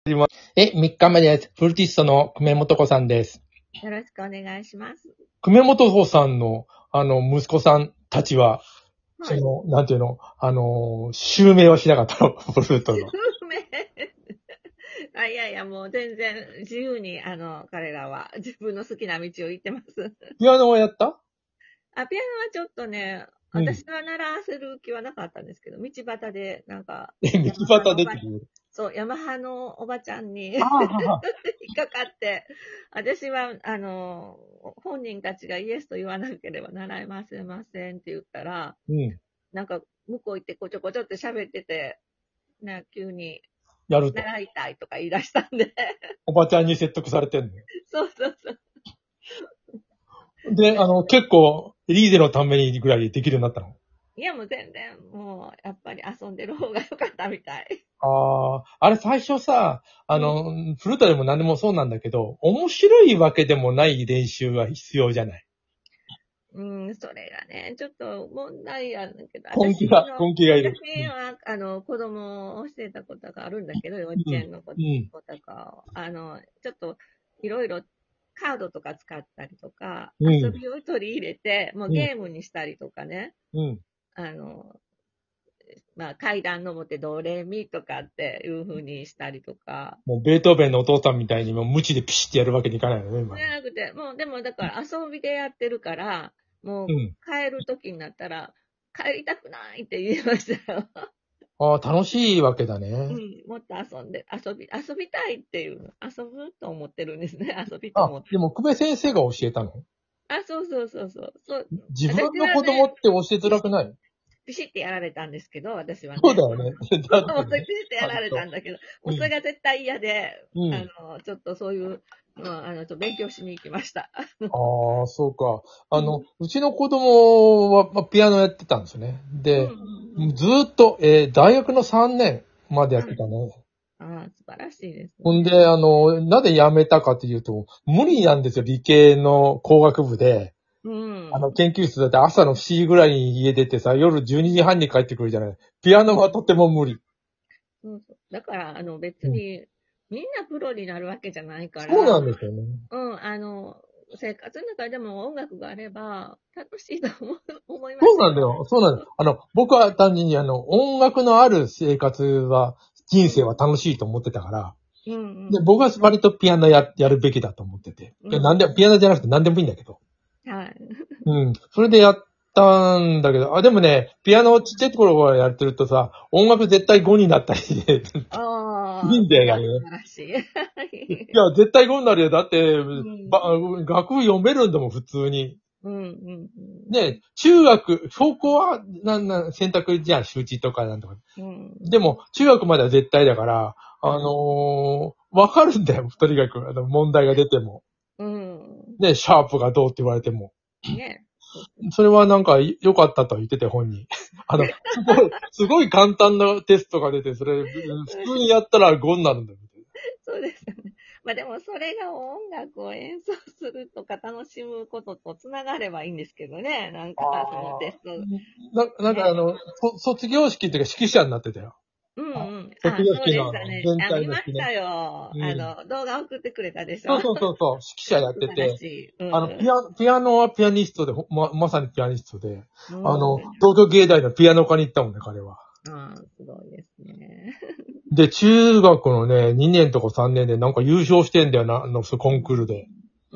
3日目です。フルティストの久米元子さんです。 よろしくお願いします。 久米元子さんの、息子さんたちは、 はい。 なんていうの、襲名はしなかったの、フルートの。 有名。いやいや、もう全然自由に、彼らは自分の好きな道を行ってます。 ピアノはやった？ ピアノはちょっとね、 うん。 私は習わせる気はなかったんですけど、道端で、なんか、ヤマ道端ハのおば、 出てくる。 そう、ヤマハのおばちゃんに引ああ、はは。 っかかって、私は、本人たちがイエスと言わなければ習いませんって言ったら、 うん。 なんか、向こう行ってこちょこちょって喋ってて、急に、 やると。 習いたいとか言い出したんでおばちゃんに説得されてんの。 そうそうそう。 で、結構、リーゼのためにぐらいできるようになったの。 いや、もう全然、もう、やっぱり遊んでる方が良かったみたい。 ああ、あれ最初さ、 うん。 フルートでも何でもそうなんだけど、面白いわけでもない練習が必要じゃない。 うん、それがね、ちょっと問題あるんだけど、 根気がいる。うん。 私は、子供を教えたことがあるんだけど、幼稚うん。 園の子うん。 とかを、ちょっと、いろいろ、カードとか使ったりとか、 うん。 遊びを取り入れて、もううん。 ゲームにしたりとかね、 うん。 あの、階段登ってドレミとかっていう風にしたりとか、 もうベートーベンのお父さんみたいにもう無知でピシッてやるわけにいかないよね、今じね。 ゃなくて、もうでもだから遊びでやってるから、もううん。 帰る時になったら、帰りたくないって言いましたよ。 ああ、楽しいわけだうね。 ん、もっと遊びたいっていう、遊ぶと思ってるんですね。遊びとあ、 思ってる。 でも久米先生が教えたの？ そうそうそうそう。 自分の子供っ私はね、 て教えづらくない？ ピシッてやられたんですけど、私はね。 そうだよね。だもってね、 うピシッてやられた割と。 んだけど、もうそれうん。 が絶対嫌で、 うん。 ちょっとそういう、ちょっと勉強しに行きました。 ああ、そうか。 うん。 うちの子供は、ピアノやってたんですよね。 うんで、 うんずーっと、大学の3年までやうん。 ってたね。 素晴らしいですほんで、 ね。 なぜ辞めたかというと、無理なんですよ、理系の工学部で。 うん。 研究室だって朝の7時ぐらいに家出てさ、夜12時半に帰ってくるじゃない。ピアノはとても無理。 そうそう。だから、別うん。 に、みんなプロになるわけじゃないかそうなら、 んですよね。 うん、生活の中でも音楽があれば、楽しいと思いまそうすよ。 なんだよ。そうなんだよ。僕は単純に音楽のある生活は、人生は楽しいと思ってたから、 うん、うで、 ん、 僕は割とピアノやるべきだと思ってて。 うん、 なんで、ピアノじゃなくて何でもいいんだけど。 はい。 うん。それでやったんだけど、でもね、ピアノをちっちゃい頃からやってるとさ、音楽絶対5になったりで、いいんそれだよね。 は素晴らしい。 いや、絶対5になるよ。だって、 うん、 ば、楽譜読めるんだもん、普通に。 うん、うん、 ね、高校は、選択じゃん、習字とかなんとか。 うん、 でも、中学までは絶対だから、 はい。 わかるんだよ、とにかく。問題が出ても。 うん、 ね、シャープがどうって言われても。 ね。そうそうそれはなんか良かったと言ってて、本人。すごい簡単なテストが出て、それ、普通にやったら5になるんだよ。 そうですよね。でもそれが音楽を演奏するとか楽しむこととつながればいいんですけどね。なんあか、そのテあ。 スト。 なんかね。 卒業式っていうか指揮者になってたよ。 うんうん。 卒業そう式のでしたね。 全体見ましたの式ね。 よ。 うん。 動画送ってくれたでしょ。 そうそうそうそう、指揮者やっ素晴らしてて、 い。うん。 ピアノはピアニストで、まさにピアニストで、 うん。 東京芸大のピアノ科に行ったもんね、彼は。 すごいですね。 で、中学のね、2年とか3年でなんか優勝してんだよな、コンクールで。 うん。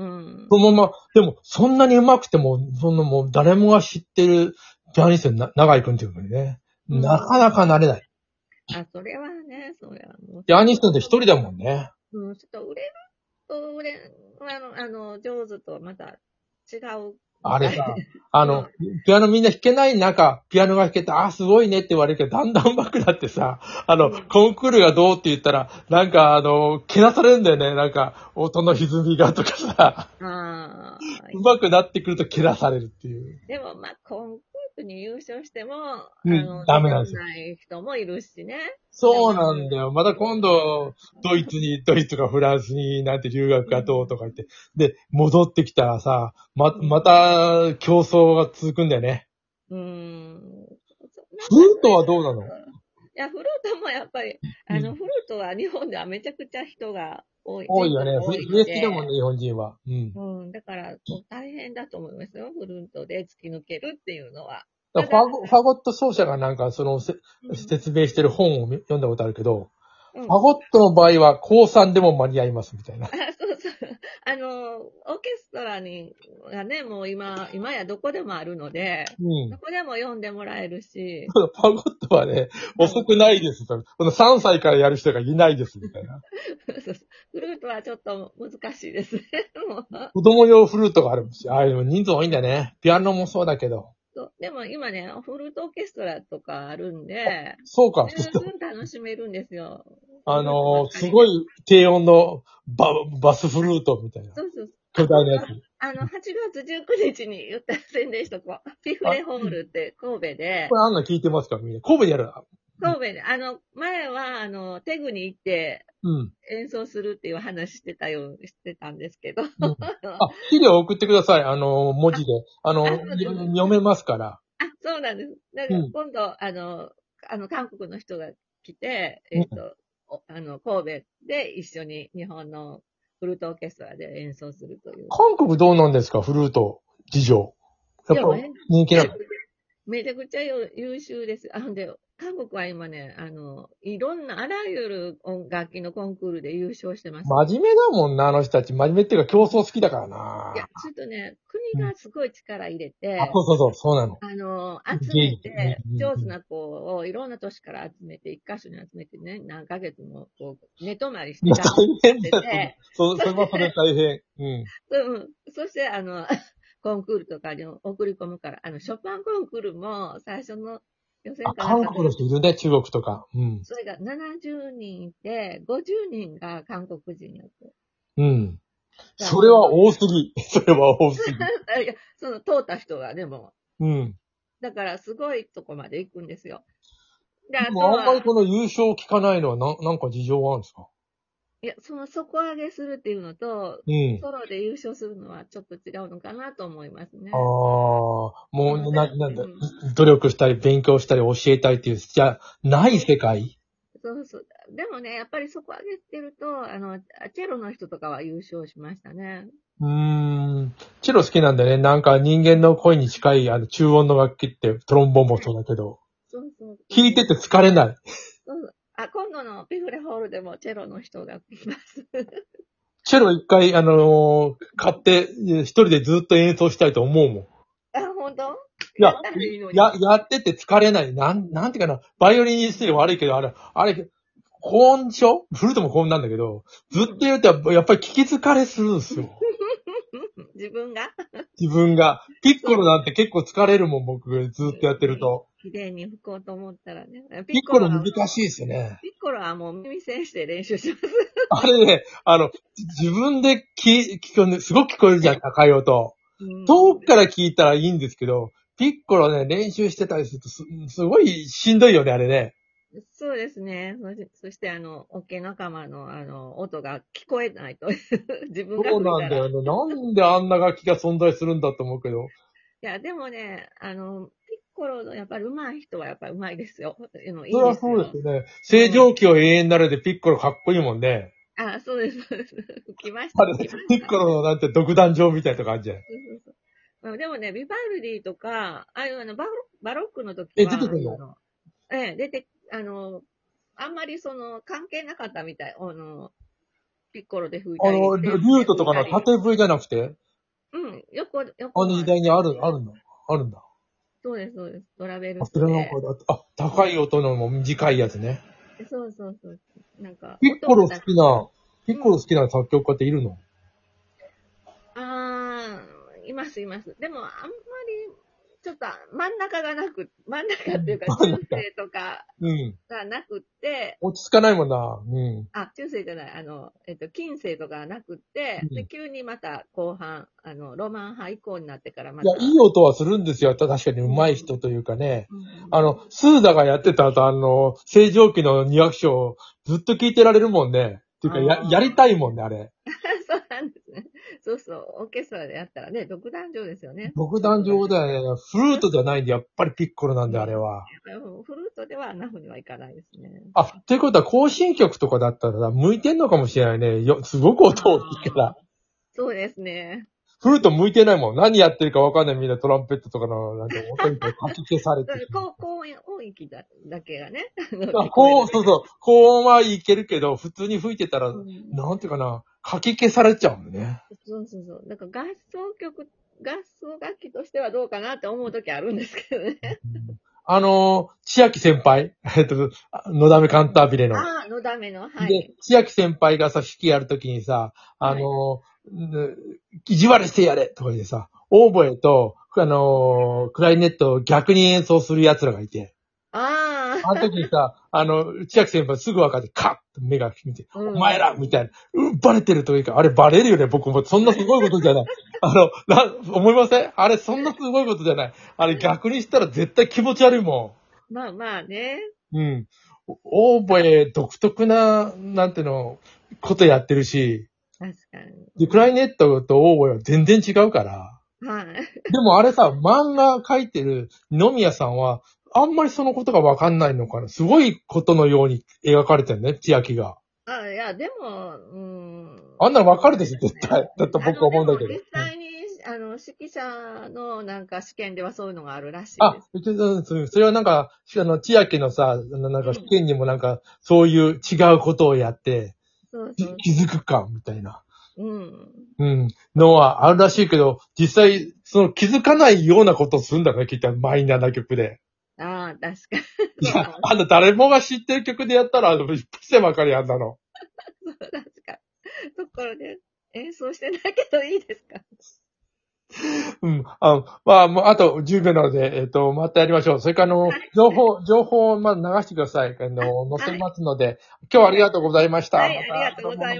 そのまま、でも、そんなに上手くても、そんなもう誰もが知ってるピアニストに長井くんっていうのにね、 うん。 なかなかなれない。 それはね、それはもうピアニストって一人だもんね。 うん、ちょっと売れると売れ、上手とまた違うみたい。 あれさ、 うん。 ピアノみんな弾けない中、ピアノが弾けて、すごいねって言われるけど、だんだん上手くなってさ、 うん。 コンクールがどうって言ったら、なんかけなされるんだよね。なんか、音の歪みがとかさ、上手くなってくるとけなされるっていう。 でも、コンクールに優勝しても、 うん、ダ出てこメなんですよ。 ない人もいるしね。でも、 そうなんだよ。また今度、ドイツかフランスになんて留学がどうとか言って。で、戻ってきたらさ、また競争が続くんだよね。 うん。なんかフルートそれはどうなの？ や、フルートもやっぱり、 うんフルートは日本ではめちゃくちゃ人が多い。 多いよね。 多いの笛好きだもんで、 ね、日本人は。うん。 だからこう大変だと思いますよ。フルートで突き抜けるっていうのは。ただ、 ファゴット奏者がなんか、 うん、 説明してる本を読んだことあるけど、 うん。 ファゴットの場合は、高3でも間に合いますみたいな。 あ、そうそう。オーケストラがね、もう今やどこでもあるので、 うん。 どこでも読んでもらえるし、 ファゴットはね、遅くないですと。この3歳からやる人がいないですみたいな。 そうそうフルートはちょっと難しいですね。もう子供用フルートがあるんですよ。ああ、でも人数多いんだね。ピアノもそうだけど。 そうでも今ね、フルートオーケストラとかあるんで、 そうか。 十分楽しめるんですよ。フルートばっかりで。 すごい低音のバスフルートみたいな。 そうそう。 巨大なやつ。 8月19日に言った宣伝しとこう。ピフあ、 レホールって神戸で、 これあんな聞いてますかみんな。神戸でやる。 神戸で、前は、テグに行ってうん。 演奏するっていう話してたんですけど。 うん。あ、資料送ってください。文字で。 そうです。 読めますから。 そうなんです。だからうん。 今度、韓国の人が来て、 うん。 神戸で一緒に日本のフルートオーケストラで演奏するという。 韓国どうなんですかフルート事情。やっぱいや、 人気なの？ めちゃくちゃ優秀です。で、韓国は今ね、いろんなあらゆる楽器のコンクールで優勝してます。 真面目だもんな、あの人たち。真面目っていうか競争好きだからいや、 な。 ちょっとね、 うん。 国がすごい力入れあ、 て、 そうそうそう、そうなの。 集芸術。 めて、 うんうんうん。 上手な子をいろんな都市から集めて、一箇所に集めてね、何ヶ月もこう寝泊まりしてもう大合宿変だよ。 してて、 それはそれ大変。うん。 そしてコンクールとかに送り込むから、ショパンコンクールも最初の予選あ、 かなん韓国のかで、 人いるね、中国とか。うん。 それが70人いて、50人が韓国人やって。 うん。 だからもう、 それは多すぎ。それは多すぎ。 いや、通った人がでも、 うん。 だからすごいとこまで行くんですよ。で、 であともあんまりは、 この優勝を聞かないのはなんか事情があるんですか？ いや、底上げするっていうのと、 うん。 ソロで優勝するのはちょっと違うのかなと思いますああ、 ね。 もう、なんだ、 うん。 努力したり、勉強したり、教えたいっていう、じゃない世界？ そうそう。でもね、やっぱり底上げてると、チェロの人とかは優勝しましたね。 うーん。チェロ好きなんだよね。なんか人間の声に近い、中音の楽器って、トロンボーンもそうだけど、 そうそう。 弾いてて疲れない。 今度のピフレホールでもチェロの人がいます。 チェロ一回、買って、一人でずっと演奏したいと思うもん。 本当いや、 やったらいいのに。 やってて疲れない。なんていうかな、バイオリンにして悪いけど、あれ、高音でしょ？フルートも高音なんだけど、ずっと言うとやっぱり聞き疲れするんですよ。 自分が自分が。ピッそう。 コロなんて結構疲れるもん、僕、ずっとやってると。 綺麗に吹こうと思ったらね。 ピッコロ難しいですよね。 ピッコロはもう耳栓して練習します。 あれね、自分ですごく聞こえるじゃん、高い音。 うん。 遠くから聞いたらいいんですけど、ピッコロね、練習してたりするとすごいしんどいよね、あれね。 そうですね。そしてオケ仲間の音が聞こえないと自分がそう吹いたら。 なんだよね。なんであんな楽器が存在するんだと思うけど。 いや、でもね、ピッコロのやっぱり上手い人はやっぱり上手いですよ。いいそれはそうでですよ。 すよね。 うん。 正常期を永遠なれでピッコロかっこいいもんね。 そうです、そうです。吹きました、 あれ、 吹きました。 ピッコロのなんて独壇場みたいなとこあるじゃん。 そうそうそう。でもね、ビバルディとか、ああいうバロックの時え、出ては、 くるの？ 出て、あんまり関係なかったみたい。ピッコロで吹いたり、 リベースでュートとかの吹いたり。 縦笛じゃなくて、 うん、横あの時もあっ代にある、 たりして。 あるんだ。 そうです、そうです。トラベルあ、それなんかスで。 高い音のも短いやつね。 そうそうそう。なんか、 ピッコロ好音もきな、ピッうん。 コロ好きな作曲家っているの？ います、います。でも、あんまり、ちょっと真ん中っていうか、中世とかうん。 がなくって、 落ち着かないもんな。うん。 中世じゃない、近世とかがなくって、で、 うん。 急にまた後半、ロマン派以降になってからまいや、いいた、 音はするんですよ。確かにうん、 上手い人というかね。 うん、 スーダがやってた後、正常期の2楽章をずっと聞いてられるもんね。っていうか、やりああ、 たいもんね、あれ。 そうなんですね。 そうそう、オーケストラでやったらね、独壇場ですよね。 独壇場だよね。フルートじゃないんで、やっぱりピッコロなんで、あれは。 フルートではあんな風にはいかないですね。 あ、ということは、行進曲とかだったらさ、向いてんのかもしれないね。すごく音大きいから。 そうですね。 フルート向いてないもん。何やってるかわかんない。みんなトランペットとかの、なんて、音にかき消されてる。 高音域だけがね。 そうそう。高音はいけるけど、普通に吹いてたら、なんていうかな、かき消されちゃうんね。 そうそうそう。なんか合奏楽器としてはどうかなって思うときあるんですけどね。 千秋先輩のだめカンタービレの。 ああ、のだめの、はい。 で、千秋先輩がさ、指揮やるときにさ、意地悪してやれとか言ってさ、オーボエと、クライネットを逆に演奏する奴らがいて。 ああの時にさ、千秋先輩すぐ分かって、カッと目が見て、お前らみたいな。バレてるというか、あれバレるよね、僕も。そんなすごいことじゃない。思いません？あれそんなすごいことじゃない。あれ逆にしたら絶対気持ち悪いもん。まあまあね。 ん。うん。オーボエ独特な、なんていうの、ことやってるし。 確かに。 で、クライネットとオーボエは全然違うから。 はい。 でもあれさ、漫画描いてる二宮さんは、あんまりそのことがわかんないのかな。すごいことのように描かれてるね、千秋が。 いや、でも、 あんなのわかるでしょ、絶対。だと僕は思うんだけど。 実際に、指揮者のなんか試験ではそういうのがあるらしいです。 それはなんか、千秋のさ、なんか試験にもなんか、そういう違うことをやって、気づくか、みたいな。のはあるらしいけど、実際、その気づかないようなことをするんだね、きっとマイナーな曲で。 ああ、確かに。いや、誰もが知ってる曲でやったら、一発でわかりやんだの。 確か。ところで演奏してないけどいいですか？ まあ、もうあと10秒なので、またやりましょう。それから情報をまず流してください。載せますので、今日はありがとうございました。 はい、ありがとうございます。